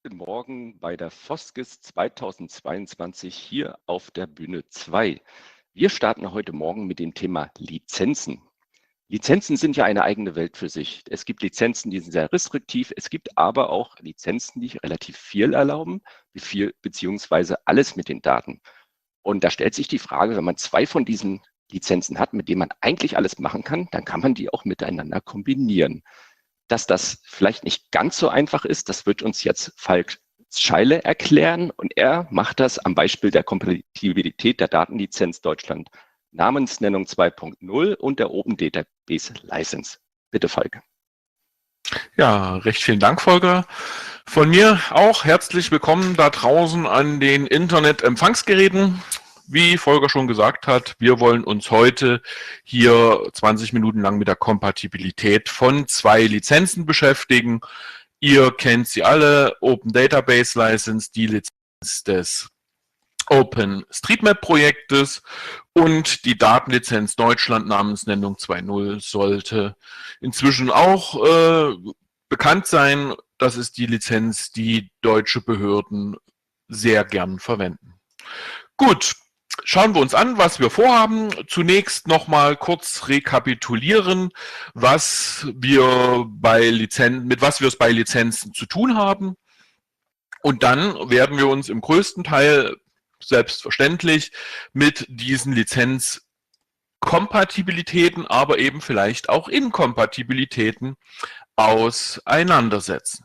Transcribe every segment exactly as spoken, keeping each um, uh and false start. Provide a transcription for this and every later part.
Guten Morgen bei der Foskis zweitausendzweiundzwanzig hier auf der Bühne zwei. Wir starten heute Morgen mit dem Thema Lizenzen. Lizenzen sind ja eine eigene Welt für sich. Es gibt Lizenzen, die sind sehr restriktiv. Es gibt aber auch Lizenzen, die relativ viel erlauben, wie viel beziehungsweise alles mit den Daten. Und da stellt sich die Frage, wenn man zwei von diesen Lizenzen hat, mit denen man eigentlich alles machen kann, dann kann man die auch miteinander kombinieren. Dass das vielleicht nicht ganz so einfach ist, das wird uns jetzt Falk Scheile erklären und er macht das am Beispiel der Kompatibilität der Datenlizenz Deutschland Namensnennung zwei Punkt null und der Open Database License. Bitte, Falk. Ja, recht vielen Dank, Volker. Von mir auch herzlich willkommen da draußen an den Internet-Empfangsgeräten. Wie Volker schon gesagt hat, wir wollen uns heute hier zwanzig Minuten lang mit der Kompatibilität von zwei Lizenzen beschäftigen. Ihr kennt sie alle, Open Database License, die Lizenz des OpenStreetMap-Projektes und die Datenlizenz Deutschland Namensnennung zwei Punkt null sollte inzwischen auch äh, bekannt sein. Das ist die Lizenz, die deutsche Behörden sehr gern verwenden. Gut. Schauen wir uns an, was wir vorhaben. Zunächst nochmal kurz rekapitulieren, was wir bei Lizenzen, mit was wir es bei Lizenzen zu tun haben. Und dann werden wir uns im größten Teil selbstverständlich mit diesen Lizenzkompatibilitäten, aber eben vielleicht auch Inkompatibilitäten auseinandersetzen.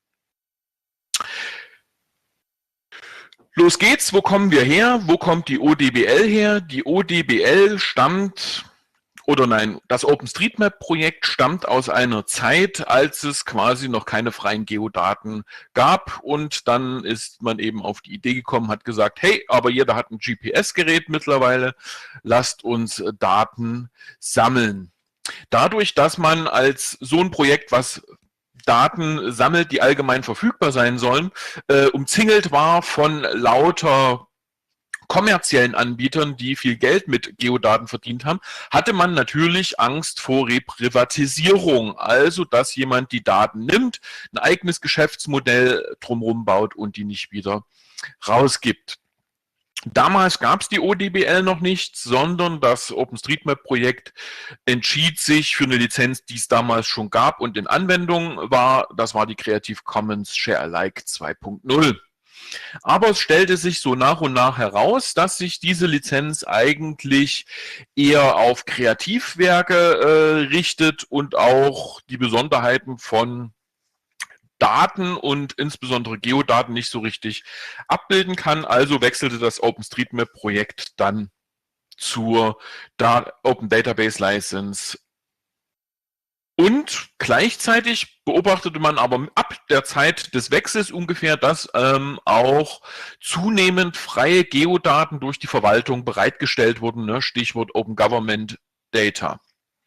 Los geht's, wo kommen wir her? Wo kommt die O D B L her? Die O D B L stammt, oder nein, das OpenStreetMap-Projekt stammt aus einer Zeit, als es quasi noch keine freien Geodaten gab und dann ist man eben auf die Idee gekommen, hat gesagt, hey, aber jeder hat ein G P S-Gerät mittlerweile, lasst uns Daten sammeln. Dadurch, dass man als so ein Projekt, was Daten sammelt, die allgemein verfügbar sein sollen, äh, umzingelt war von lauter kommerziellen Anbietern, die viel Geld mit Geodaten verdient haben, hatte man natürlich Angst vor Reprivatisierung. Also, dass jemand die Daten nimmt, ein eigenes Geschäftsmodell drumherum baut und die nicht wieder rausgibt. Damals gab es die O D B L noch nicht, sondern das OpenStreetMap-Projekt entschied sich für eine Lizenz, die es damals schon gab und in Anwendung war. Das war die Creative Commons Share Alike zwei Punkt null. Aber es stellte sich so nach und nach heraus, dass sich diese Lizenz eigentlich eher auf Kreativwerke äh, richtet und auch die Besonderheiten von Daten und insbesondere Geodaten nicht so richtig abbilden kann. Also wechselte das OpenStreetMap-Projekt dann zur Open Database License. Und gleichzeitig beobachtete man aber ab der Zeit des Wechsels ungefähr, dass ähm, auch zunehmend freie Geodaten durch die Verwaltung bereitgestellt wurden. Ne? Stichwort Open Government Data.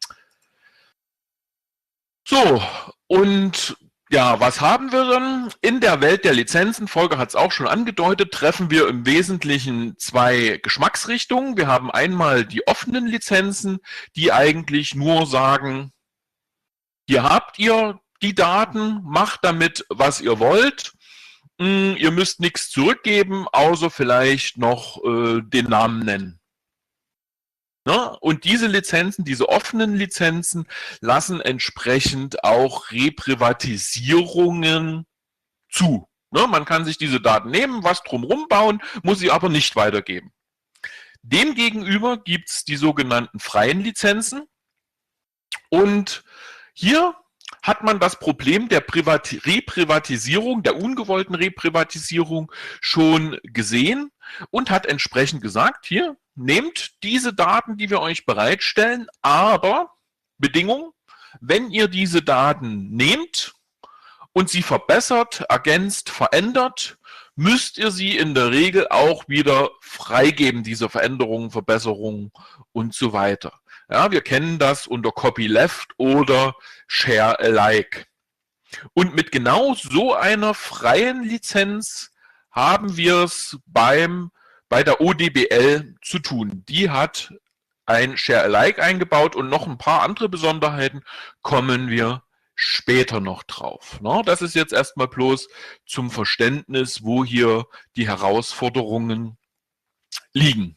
So, und ja, was haben wir dann? In der Welt der Lizenzen, Volker hat es auch schon angedeutet, treffen wir im Wesentlichen zwei Geschmacksrichtungen. Wir haben einmal die offenen Lizenzen, die eigentlich nur sagen, hier habt ihr die Daten, macht damit, was ihr wollt. Ihr müsst nichts zurückgeben, außer vielleicht noch äh, den Namen nennen. Ne? Und diese Lizenzen, diese offenen Lizenzen, lassen entsprechend auch Reprivatisierungen zu. Ne? Man kann sich diese Daten nehmen, was drumherum bauen, muss sie aber nicht weitergeben. Demgegenüber gibt es die sogenannten freien Lizenzen. Und hier hat man das Problem der Privat- Reprivatisierung, der ungewollten Reprivatisierung schon gesehen und hat entsprechend gesagt, hier, nehmt diese Daten, die wir euch bereitstellen, aber Bedingung, wenn ihr diese Daten nehmt und sie verbessert, ergänzt, verändert, müsst ihr sie in der Regel auch wieder freigeben, diese Veränderungen, Verbesserungen und so weiter. Ja, wir kennen das unter Copyleft oder Share Alike. Und mit genau so einer freien Lizenz haben wir es beim, bei der O D B L zu tun. Die hat ein Share Alike eingebaut und noch ein paar andere Besonderheiten kommen wir später noch drauf. Na, das ist jetzt erstmal bloß zum Verständnis, wo hier die Herausforderungen liegen.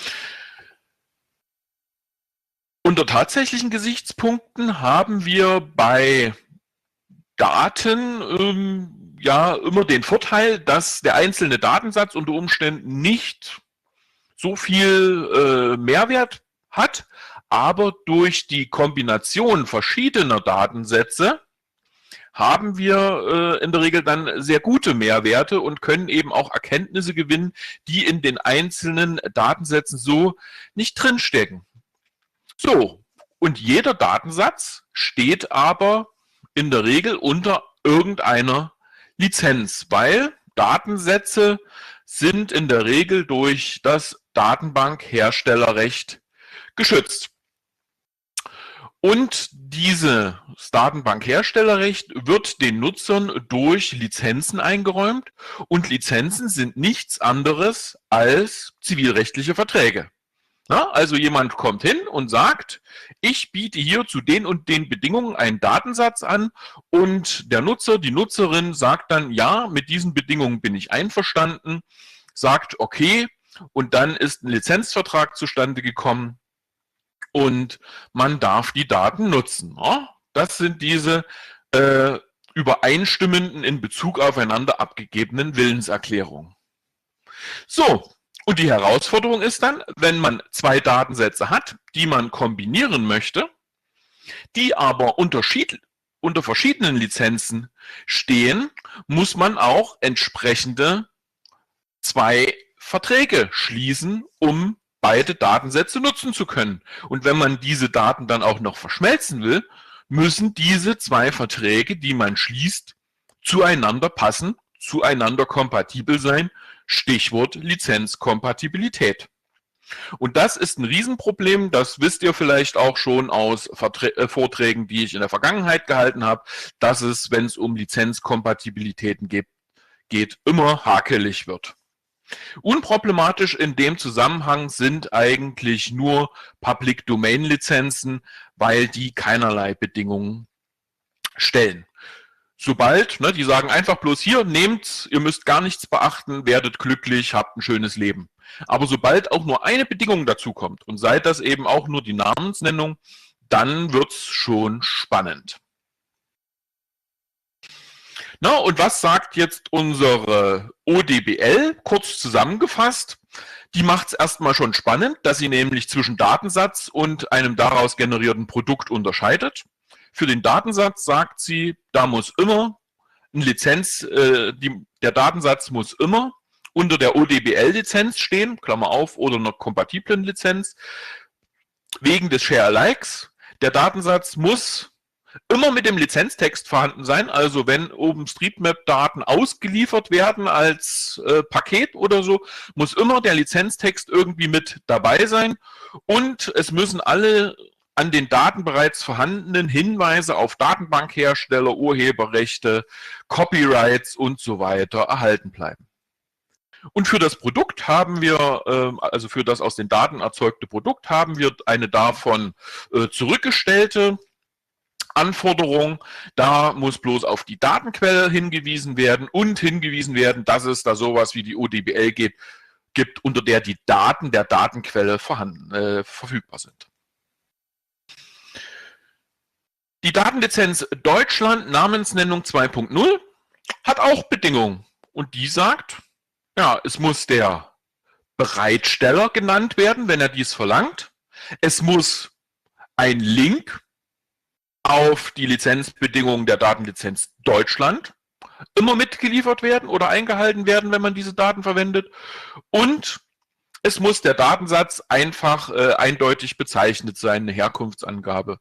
Unter tatsächlichen Gesichtspunkten haben wir bei Daten ähm, ja immer den Vorteil, dass der einzelne Datensatz unter Umständen nicht so viel äh, Mehrwert hat, aber durch die Kombination verschiedener Datensätze haben wir äh, in der Regel dann sehr gute Mehrwerte und können eben auch Erkenntnisse gewinnen, die in den einzelnen Datensätzen so nicht drinstecken. So, und jeder Datensatz steht aber in der Regel unter irgendeiner Lizenz, weil Datensätze sind in der Regel durch das Datenbankherstellerrecht geschützt. Und dieses Datenbankherstellerrecht wird den Nutzern durch Lizenzen eingeräumt und Lizenzen sind nichts anderes als zivilrechtliche Verträge. Na, also jemand kommt hin und sagt, ich biete hier zu den und den Bedingungen einen Datensatz an und der Nutzer, die Nutzerin sagt dann, ja, mit diesen Bedingungen bin ich einverstanden, sagt okay und dann ist ein Lizenzvertrag zustande gekommen und man darf die Daten nutzen. Ja, das sind diese äh, übereinstimmenden, in Bezug aufeinander abgegebenen Willenserklärungen. So. Und die Herausforderung ist dann, wenn man zwei Datensätze hat, die man kombinieren möchte, die aber unterschied, unter verschiedenen Lizenzen stehen, muss man auch entsprechende zwei Verträge schließen, um beide Datensätze nutzen zu können. Und wenn man diese Daten dann auch noch verschmelzen will, müssen diese zwei Verträge, die man schließt, zueinander passen, zueinander kompatibel sein. Stichwort Lizenzkompatibilität. Und das ist ein Riesenproblem, das wisst ihr vielleicht auch schon aus Verträ- äh, Vorträgen, die ich in der Vergangenheit gehalten habe, dass es, wenn es um Lizenzkompatibilitäten geht, geht, immer hakelig wird. Unproblematisch in dem Zusammenhang sind eigentlich nur Public-Domain-Lizenzen, weil die keinerlei Bedingungen stellen. Sobald, ne, die sagen einfach bloß hier, nehmt's, ihr müsst gar nichts beachten, werdet glücklich, habt ein schönes Leben. Aber sobald auch nur eine Bedingung dazu kommt und sei das eben auch nur die Namensnennung, dann wird's schon spannend. Na, und was sagt jetzt unsere O D B L? Kurz zusammengefasst, die macht es erstmal schon spannend, dass sie nämlich zwischen Datensatz und einem daraus generierten Produkt unterscheidet. Für den Datensatz sagt sie, da muss immer eine Lizenz, äh, die, der Datensatz muss immer unter der O D B L-Lizenz stehen, Klammer auf, oder einer kompatiblen Lizenz, wegen des Share-Alikes. Der Datensatz muss immer mit dem Lizenztext vorhanden sein, also wenn OpenStreetMap-Daten ausgeliefert werden als äh, Paket oder so, muss immer der Lizenztext irgendwie mit dabei sein und es müssen alle an den Daten bereits vorhandenen Hinweise auf Datenbankhersteller, Urheberrechte, Copyrights und so weiter erhalten bleiben. Und für das Produkt haben wir, also für das aus den Daten erzeugte Produkt, haben wir eine davon zurückgestellte Anforderung. Da muss bloß auf die Datenquelle hingewiesen werden und hingewiesen werden, dass es da sowas wie die O D B L gibt, gibt unter der die Daten der Datenquelle vorhanden, äh, verfügbar sind. Die Datenlizenz Deutschland Namensnennung zwei punkt null hat auch Bedingungen und die sagt, ja, es muss der Bereitsteller genannt werden, wenn er dies verlangt. Es muss ein Link auf die Lizenzbedingungen der Datenlizenz Deutschland immer mitgeliefert werden oder eingehalten werden, wenn man diese Daten verwendet. Und es muss der Datensatz einfach äh, eindeutig bezeichnet sein, eine Herkunftsangabe.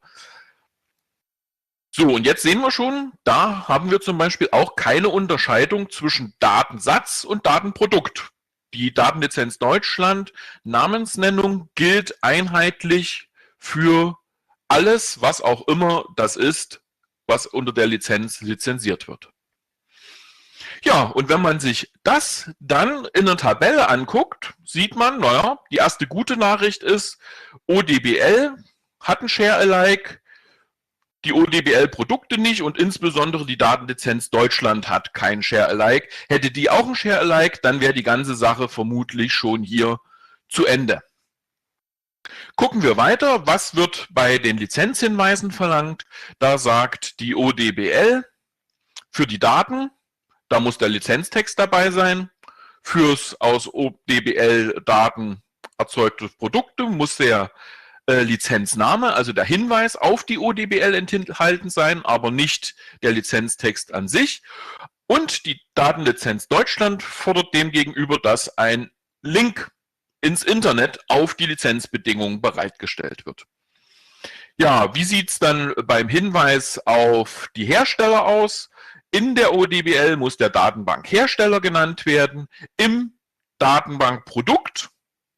So, und jetzt sehen wir schon, da haben wir zum Beispiel auch keine Unterscheidung zwischen Datensatz und Datenprodukt. Die Datenlizenz Deutschland Namensnennung gilt einheitlich für alles, was auch immer das ist, was unter der Lizenz lizenziert wird. Ja, und wenn man sich das dann in einer Tabelle anguckt, sieht man, naja, die erste gute Nachricht ist, O D B L hat ein Share-Alike, die O D B L-Produkte nicht und insbesondere die Datenlizenz Deutschland hat kein Share-alike. Hätte die auch ein Share-alike, dann wäre die ganze Sache vermutlich schon hier zu Ende. Gucken wir weiter. Was wird bei den Lizenzhinweisen verlangt? Da sagt die O D B L für die Daten, da muss der Lizenztext dabei sein. Fürs aus O D B L-Daten erzeugte Produkte muss der äh, Lizenzname, also der Hinweis auf die O D B L enthalten sein, aber nicht der Lizenztext an sich. Und die Datenlizenz Deutschland fordert demgegenüber, dass ein Link ins Internet auf die Lizenzbedingungen bereitgestellt wird. Ja, wie sieht es dann beim Hinweis auf die Hersteller aus? In der O D B L muss der Datenbankhersteller genannt werden. Im Datenbankprodukt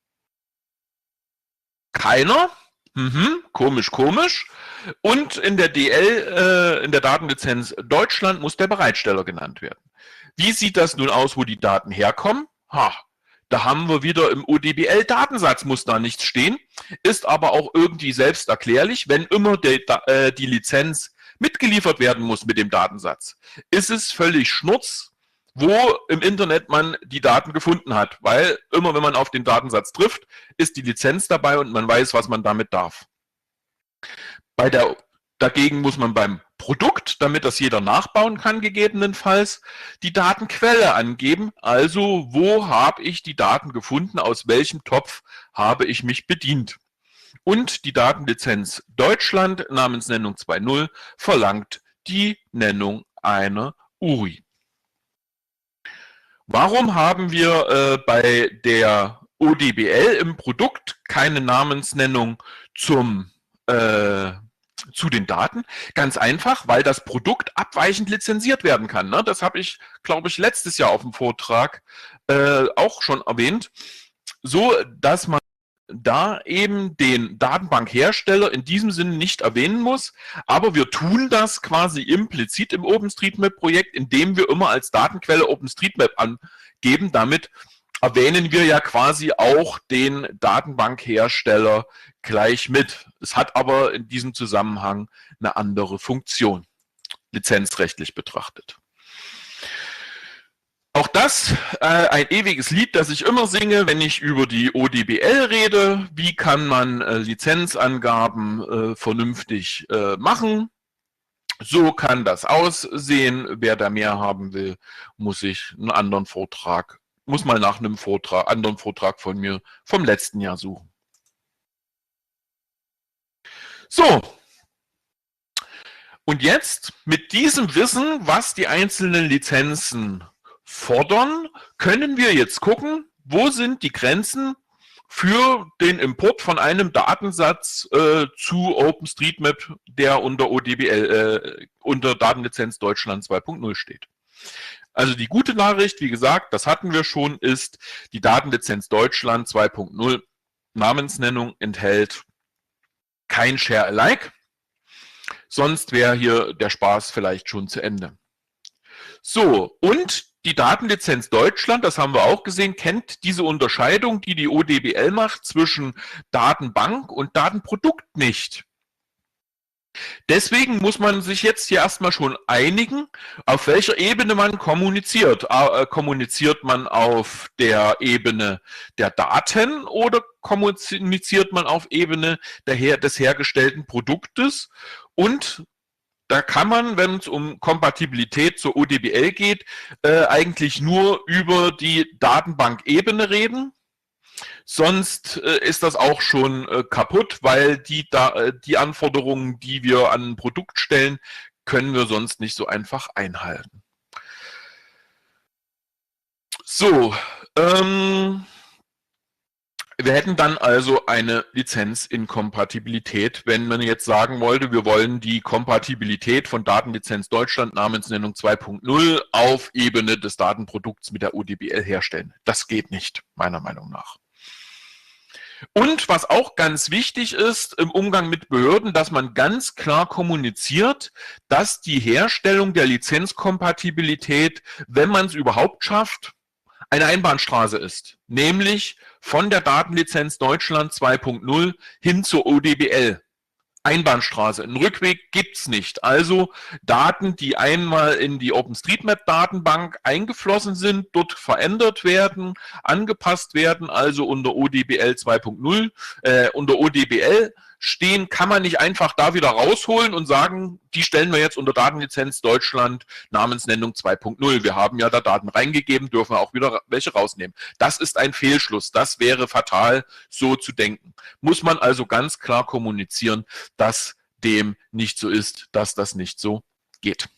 keiner. Mhm, komisch, komisch. Und in der D L, äh, in der Datenlizenz Deutschland, muss der Bereitsteller genannt werden. Wie sieht das nun aus, wo die Daten herkommen? Ha, da haben wir wieder im O D B L-Datensatz muss da nichts stehen. Ist aber auch irgendwie selbsterklärlich, wenn immer die, äh, die Lizenz mitgeliefert werden muss mit dem Datensatz, ist es völlig Schnurz, wo im Internet man die Daten gefunden hat. Weil immer, wenn man auf den Datensatz trifft, ist die Lizenz dabei und man weiß, was man damit darf. Bei der, dagegen muss man beim Produkt, damit das jeder nachbauen kann, gegebenenfalls, die Datenquelle angeben. Also, wo habe ich die Daten gefunden, aus welchem Topf habe ich mich bedient. Und die Datenlizenz Deutschland, Namensnennung zwei Punkt null, verlangt die Nennung einer U R I. Warum haben wir äh, bei der O D B L im Produkt keine Namensnennung zum, äh, zu den Daten? Ganz einfach, weil das Produkt abweichend lizenziert werden kann. Ne? Das habe ich, glaube ich, letztes Jahr auf dem Vortrag äh, auch schon erwähnt. So, dass man da eben den Datenbankhersteller in diesem Sinne nicht erwähnen muss, aber wir tun das quasi implizit im OpenStreetMap-Projekt, indem wir immer als Datenquelle OpenStreetMap angeben. Damit erwähnen wir ja quasi auch den Datenbankhersteller gleich mit. Es hat aber in diesem Zusammenhang eine andere Funktion, lizenzrechtlich betrachtet. Auch das äh, ein ewiges Lied, das ich immer singe, wenn ich über die O D B L rede. Wie kann man äh, Lizenzangaben äh, vernünftig äh, machen? So kann das aussehen. Wer da mehr haben will, muss sich einen anderen Vortrag, muss mal nach einem Vortrag, anderen Vortrag von mir vom letzten Jahr suchen. So. Und jetzt mit diesem Wissen, was die einzelnen Lizenzen fordern, können wir jetzt gucken, wo sind die Grenzen für den Import von einem Datensatz äh, zu OpenStreetMap, der unter O D B L, äh, unter Datenlizenz Deutschland zwei Punkt null steht. Also die gute Nachricht, wie gesagt, das hatten wir schon, ist, die Datenlizenz Deutschland zwei Punkt null Namensnennung enthält kein Share-alike, sonst wäre hier der Spaß vielleicht schon zu Ende. So, und die Datenlizenz Deutschland, das haben wir auch gesehen, kennt diese Unterscheidung, die die O D B L macht, zwischen Datenbank und Datenprodukt nicht. Deswegen muss man sich jetzt hier erstmal schon einigen, auf welcher Ebene man kommuniziert. Äh, kommuniziert man auf der Ebene der Daten oder kommuniziert man auf Ebene der her des hergestellten Produktes? Und da kann man, wenn es um Kompatibilität zur O D B L geht, äh, eigentlich nur über die Datenbankebene reden. Sonst äh, ist das auch schon äh, kaputt, weil die, da, äh, die Anforderungen, die wir an ein Produkt stellen, können wir sonst nicht so einfach einhalten. So, ähm, wir hätten dann also eine Lizenzinkompatibilität, wenn man jetzt sagen wollte, wir wollen die Kompatibilität von Datenlizenz Deutschland Namensnennung zwei Punkt null auf Ebene des Datenprodukts mit der O D B L herstellen. Das geht nicht, meiner Meinung nach. Und was auch ganz wichtig ist im Umgang mit Behörden, dass man ganz klar kommuniziert, dass die Herstellung der Lizenzkompatibilität, wenn man es überhaupt schafft, eine Einbahnstraße ist, nämlich von der Datenlizenz Deutschland zwei Punkt null hin zur O D B L. Einbahnstraße. Einen Rückweg gibt's nicht. Also Daten, die einmal in die OpenStreetMap-Datenbank eingeflossen sind, dort verändert werden, angepasst werden, also unter O D B L zwei Punkt null, äh, unter O D B L stehen, kann man nicht einfach da wieder rausholen und sagen, die stellen wir jetzt unter Datenlizenz Deutschland Namensnennung zwei Punkt null. Wir haben ja da Daten reingegeben, dürfen wir auch wieder welche rausnehmen. Das ist ein Fehlschluss. Das wäre fatal, so zu denken. Muss man also ganz klar kommunizieren, dass dem nicht so ist, dass das nicht so geht.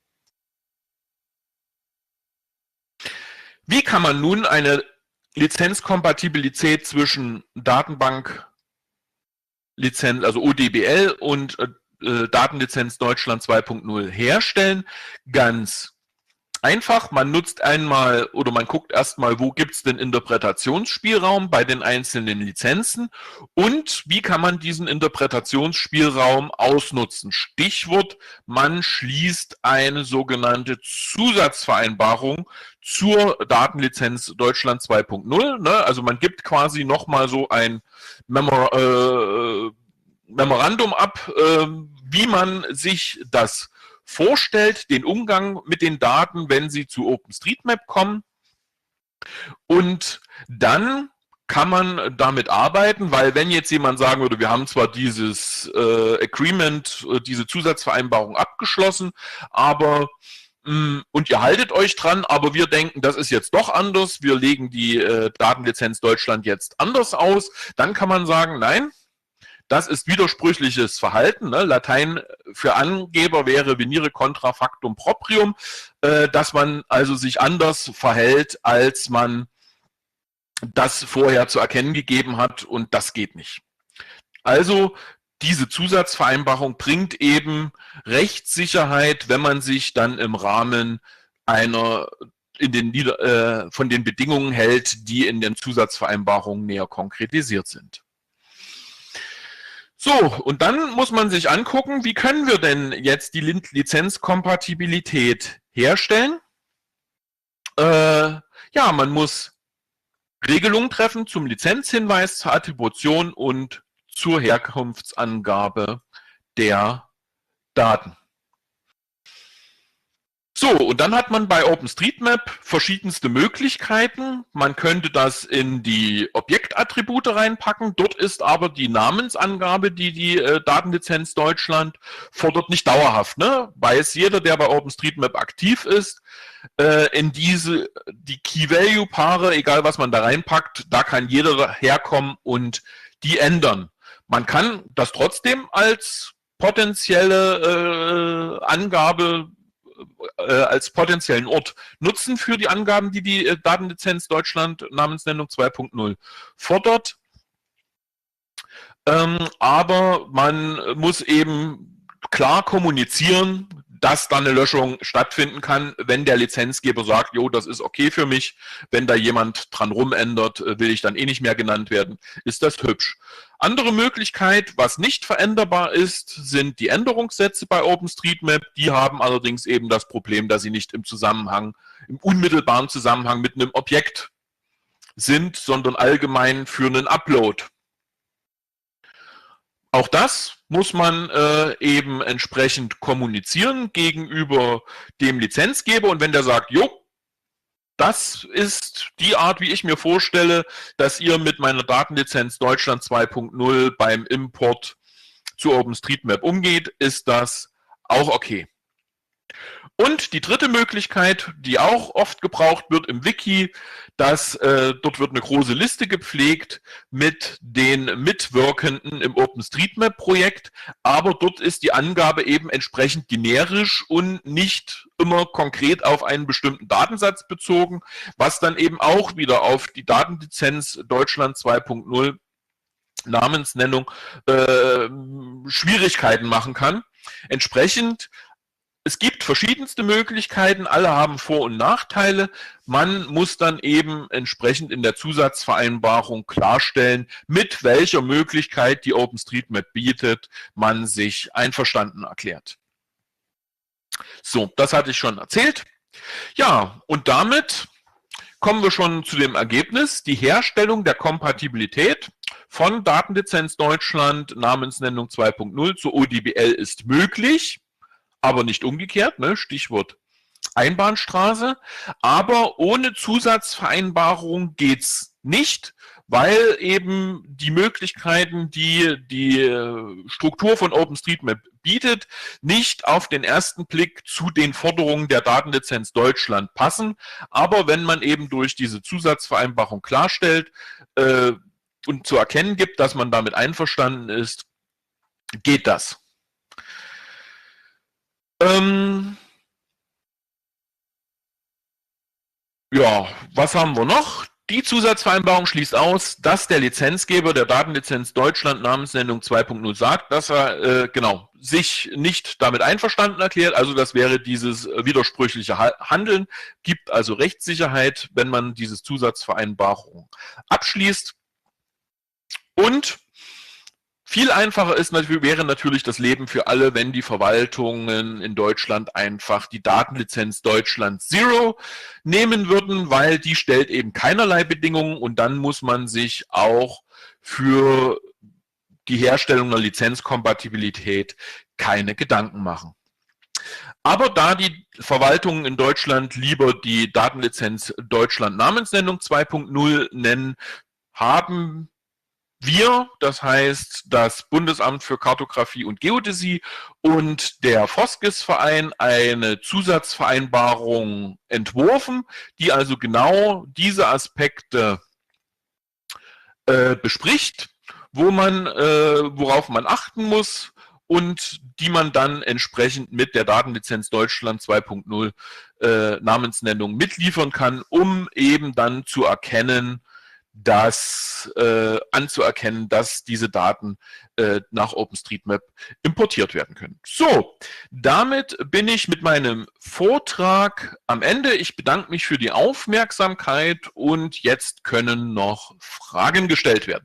Wie kann man nun eine Lizenzkompatibilität zwischen Datenbank Lizenz, also O D B L und äh, Datenlizenz Deutschland zwei Punkt null herstellen? Ganz einfach, man nutzt einmal oder man guckt erstmal, wo gibt es denn Interpretationsspielraum bei den einzelnen Lizenzen und wie kann man diesen Interpretationsspielraum ausnutzen. Stichwort, man schließt eine sogenannte Zusatzvereinbarung zur Datenlizenz Deutschland zwei Punkt null. Ne? Also man gibt quasi nochmal so ein Memor äh, Memorandum ab, äh, wie man sich das vorstellt, den Umgang mit den Daten, wenn sie zu OpenStreetMap kommen. Und dann kann man damit arbeiten, weil wenn jetzt jemand sagen würde, wir haben zwar dieses äh, Agreement, diese Zusatzvereinbarung abgeschlossen, aber mh, und ihr haltet euch dran, aber wir denken, das ist jetzt doch anders, wir legen die äh, Datenlizenz Deutschland jetzt anders aus, dann kann man sagen, nein, das ist widersprüchliches Verhalten. Ne? Latein für Angeber wäre venire contra factum proprium, äh, dass man also sich anders verhält, als man das vorher zu erkennen gegeben hat, und das geht nicht. Also diese Zusatzvereinbarung bringt eben Rechtssicherheit, wenn man sich dann im Rahmen einer in den, äh, von den Bedingungen hält, die in den Zusatzvereinbarungen näher konkretisiert sind. So, und dann muss man sich angucken, wie können wir denn jetzt die Lizenzkompatibilität herstellen? Äh, ja, man muss Regelungen treffen zum Lizenzhinweis, zur Attribution und zur Herkunftsangabe der Daten. So, und dann hat man bei OpenStreetMap verschiedenste Möglichkeiten. Man könnte das in die Objektattribute reinpacken. Dort ist aber die Namensangabe, die die äh, Datenlizenz Deutschland fordert, nicht dauerhaft. Ne? Weiß jeder, der bei OpenStreetMap aktiv ist, äh, in diese, die Key-Value-Paare, egal was man da reinpackt, da kann jeder herkommen und die ändern. Man kann das trotzdem als potenzielle äh, Angabe als potenziellen Ort nutzen für die Angaben, die die Datenlizenz Deutschland Namensnennung zwei Punkt null fordert. Ähm, aber man muss eben klar kommunizieren, dass da eine Löschung stattfinden kann, wenn der Lizenzgeber sagt, jo, das ist okay für mich, wenn da jemand dran rumändert, will ich dann eh nicht mehr genannt werden, ist das hübsch. Andere Möglichkeit, was nicht veränderbar ist, sind die Änderungssätze bei OpenStreetMap. Die haben allerdings eben das Problem, dass sie nicht im Zusammenhang, im unmittelbaren Zusammenhang mit einem Objekt sind, sondern allgemein für einen Upload. Auch das muss man äh, eben entsprechend kommunizieren gegenüber dem Lizenzgeber. Und wenn der sagt, jo, das ist die Art, wie ich mir vorstelle, dass ihr mit meiner Datenlizenz Deutschland zwei Punkt null beim Import zu OpenStreetMap umgeht, ist das auch okay. Und die dritte Möglichkeit, die auch oft gebraucht wird im Wiki, dass äh, dort wird eine große Liste gepflegt mit den Mitwirkenden im OpenStreetMap-Projekt, aber dort ist die Angabe eben entsprechend generisch und nicht immer konkret auf einen bestimmten Datensatz bezogen, was dann eben auch wieder auf die Datenlizenz Deutschland zwei Punkt null Namensnennung äh, Schwierigkeiten machen kann. Entsprechend es gibt verschiedenste Möglichkeiten, alle haben Vor- und Nachteile. Man muss dann eben entsprechend in der Zusatzvereinbarung klarstellen, mit welcher Möglichkeit die OpenStreetMap bietet, man sich einverstanden erklärt. So, das hatte ich schon erzählt. Ja, und damit kommen wir schon zu dem Ergebnis. Die Herstellung der Kompatibilität von Datenlizenz Deutschland, Namensnennung zwei Punkt null zur O D B L ist möglich, aber nicht umgekehrt, ne? Stichwort Einbahnstraße, aber ohne Zusatzvereinbarung geht's nicht, weil eben die Möglichkeiten, die die Struktur von OpenStreetMap bietet, nicht auf den ersten Blick zu den Forderungen der Datenlizenz Deutschland passen. Aber wenn man eben durch diese Zusatzvereinbarung klarstellt äh, und zu erkennen gibt, dass man damit einverstanden ist, geht das. Ähm, Ja, was haben wir noch? Die Zusatzvereinbarung schließt aus, dass der Lizenzgeber der Datenlizenz Deutschland Namensnennung zwei Punkt null sagt, dass er äh, genau sich nicht damit einverstanden erklärt. Also das wäre dieses widersprüchliche Handeln, gibt also Rechtssicherheit, wenn man diese Zusatzvereinbarung abschließt. Und viel einfacher ist natürlich, wäre natürlich das Leben für alle, wenn die Verwaltungen in Deutschland einfach die Datenlizenz Deutschland Zero nehmen würden, weil die stellt eben keinerlei Bedingungen und dann muss man sich auch für die Herstellung einer Lizenzkompatibilität keine Gedanken machen. Aber da die Verwaltungen in Deutschland lieber die Datenlizenz Deutschland Namensnennung zwei Punkt null nennen, haben wir, das heißt das Bundesamt für Kartografie und Geodäsie und der Foskis-Verein, eine Zusatzvereinbarung entworfen, die also genau diese Aspekte äh, bespricht, wo man, äh, worauf man achten muss und die man dann entsprechend mit der Datenlizenz Deutschland zwei Punkt null äh, Namensnennung mitliefern kann, um eben dann zu erkennen, das äh, anzuerkennen, dass diese Daten äh, nach OpenStreetMap importiert werden können. So, damit bin ich mit meinem Vortrag am Ende. Ich bedanke mich für die Aufmerksamkeit und jetzt können noch Fragen gestellt werden.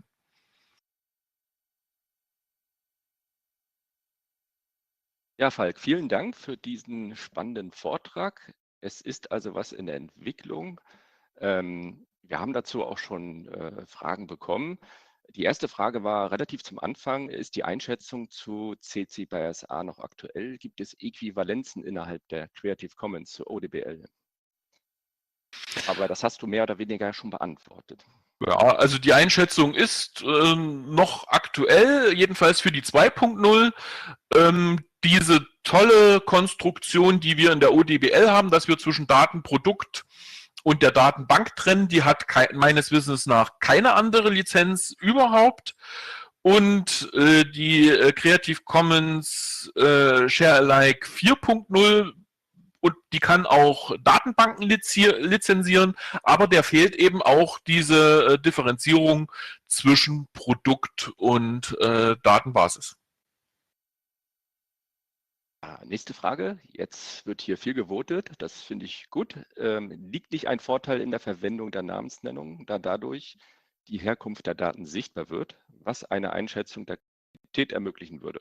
Ja, Falk, vielen Dank für diesen spannenden Vortrag. Es ist also was in der Entwicklung. Ähm, Wir haben dazu auch schon äh, Fragen bekommen. Die erste Frage war relativ zum Anfang: Ist die Einschätzung zu C C B Y S A noch aktuell? Gibt es Äquivalenzen innerhalb der Creative Commons zu O D B L? Aber das hast du mehr oder weniger schon beantwortet. Ja, also die Einschätzung ist äh, noch aktuell, jedenfalls für die zwei Punkt null. Ähm, diese tolle Konstruktion, die wir in der O D B L haben, dass wir zwischen Datenprodukt und der Datenbank trennen, die hat meines Wissens nach keine andere Lizenz überhaupt. Und äh, die äh, Creative Commons äh, Share Alike vier Punkt null, und die kann auch Datenbanken lizenzieren, aber der fehlt eben auch diese äh, Differenzierung zwischen Produkt und äh, Datenbasis. Nächste Frage. Jetzt wird hier viel gewotet. Das finde ich gut. Ähm, liegt nicht ein Vorteil in der Verwendung der Namensnennung, da dadurch die Herkunft der Daten sichtbar wird, was eine Einschätzung der Qualität ermöglichen würde?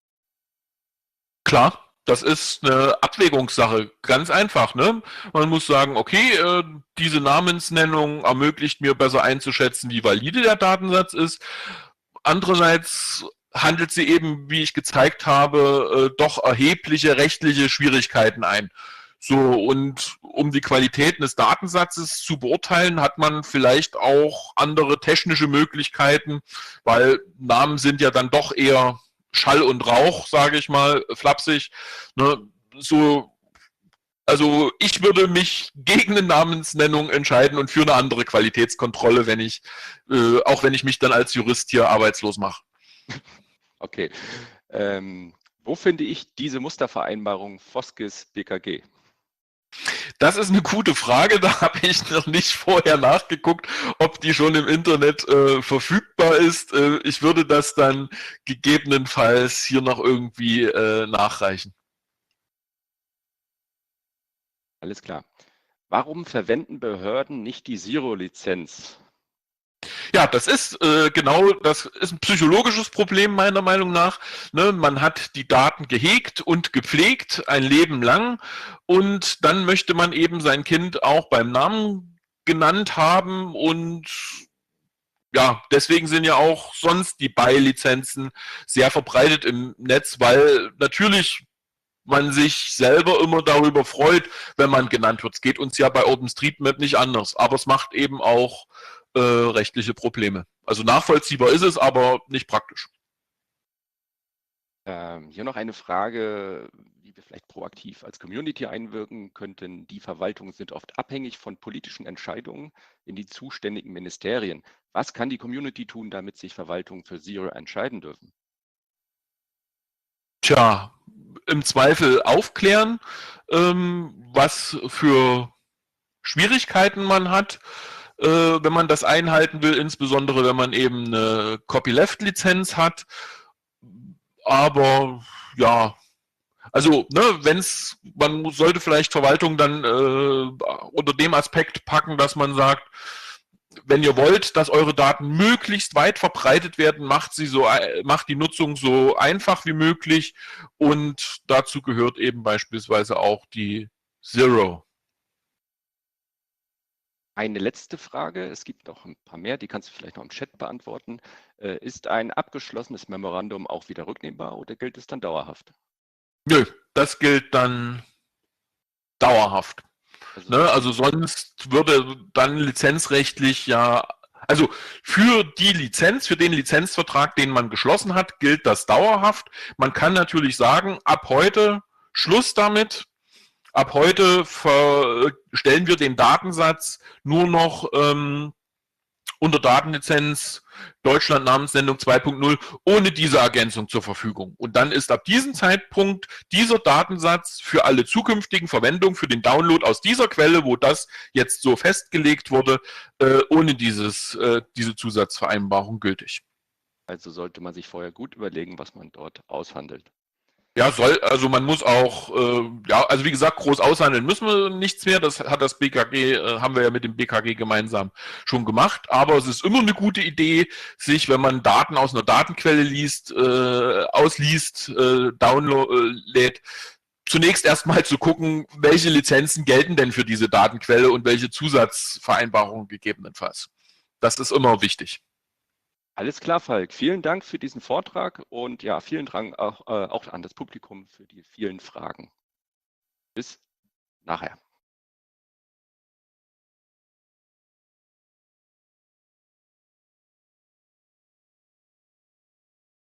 Klar, das ist eine Abwägungssache. Ganz einfach, ne? Man muss sagen, okay, äh, diese Namensnennung ermöglicht mir besser einzuschätzen, wie valide der Datensatz ist. Andererseits handelt sie eben, wie ich gezeigt habe, äh, doch erhebliche rechtliche Schwierigkeiten ein. So, und um die Qualitäten des Datensatzes zu beurteilen, hat man vielleicht auch andere technische Möglichkeiten, weil Namen sind ja dann doch eher Schall und Rauch, sage ich mal, flapsig. Ne? So, also ich würde mich gegen eine Namensnennung entscheiden und für eine andere Qualitätskontrolle, wenn ich, äh, auch wenn ich mich dann als Jurist hier arbeitslos mache. Okay. Ähm, wo finde ich diese Mustervereinbarung Foskis B K G? Das ist eine gute Frage, da habe ich noch nicht vorher nachgeguckt, ob die schon im Internet äh, verfügbar ist. Äh, ich würde das dann gegebenenfalls hier noch irgendwie äh, nachreichen. Alles klar. Warum verwenden Behörden nicht die Zero-Lizenz? Ja, das ist äh, genau, das ist ein psychologisches Problem meiner Meinung nach. Ne, man hat die Daten gehegt und gepflegt ein Leben lang und dann möchte man eben sein Kind auch beim Namen genannt haben und ja, deswegen sind ja auch sonst die Beilizenzen sehr verbreitet im Netz, weil natürlich man sich selber immer darüber freut, wenn man genannt wird. Es geht uns ja bei OpenStreetMap nicht anders, aber es macht eben auch äh, rechtliche Probleme. Also nachvollziehbar ist es, aber nicht praktisch. Ähm, hier noch eine Frage, wie wir vielleicht proaktiv als Community einwirken könnten. Die Verwaltungen sind oft abhängig von politischen Entscheidungen in die zuständigen Ministerien. Was kann die Community tun, damit sich Verwaltungen für Zero entscheiden dürfen? Tja, im Zweifel aufklären, ähm, was für Schwierigkeiten man hat, äh, wenn man das einhalten will, insbesondere wenn man eben eine Copyleft-Lizenz hat. Aber ja, also ne, wenn es, man sollte vielleicht Verwaltung dann äh, unter dem Aspekt packen, dass man sagt, wenn ihr wollt, dass eure Daten möglichst weit verbreitet werden, macht sie so, macht die Nutzung so einfach wie möglich und dazu gehört eben beispielsweise auch die Zero. Eine letzte Frage, es gibt noch ein paar mehr, die kannst du vielleicht noch im Chat beantworten. Äh, ist ein abgeschlossenes Memorandum auch wieder rücknehmbar oder gilt es dann dauerhaft? Nö, das gilt dann dauerhaft. Also, Ne? Also sonst würde dann lizenzrechtlich ja, also für die Lizenz, für den Lizenzvertrag, den man geschlossen hat, gilt das dauerhaft. Man kann natürlich sagen, ab heute Schluss damit. Ab heute stellen wir den Datensatz nur noch ähm, unter Datenlizenz Deutschland Namenssendung zwei Punkt null ohne diese Ergänzung zur Verfügung. Und dann ist ab diesem Zeitpunkt dieser Datensatz für alle zukünftigen Verwendungen, für den Download aus dieser Quelle, wo das jetzt so festgelegt wurde, äh, ohne dieses, äh, diese Zusatzvereinbarung gültig. also sollte man sich vorher gut überlegen, was man dort aushandelt. Ja, soll, also man muss auch, äh, ja, also wie gesagt, groß aushandeln müssen wir nichts mehr. Das hat das B K G, äh, haben wir ja mit dem B K G gemeinsam schon gemacht. Aber es ist immer eine gute Idee, sich, wenn man Daten aus einer Datenquelle liest, äh, ausliest, äh, downloadet, zunächst erstmal zu gucken, welche Lizenzen gelten denn für diese Datenquelle und welche Zusatzvereinbarungen gegebenenfalls. Das ist immer wichtig. Alles klar, Falk. Vielen Dank für diesen Vortrag und ja, vielen Dank auch, äh, auch an das Publikum für die vielen Fragen. Bis nachher.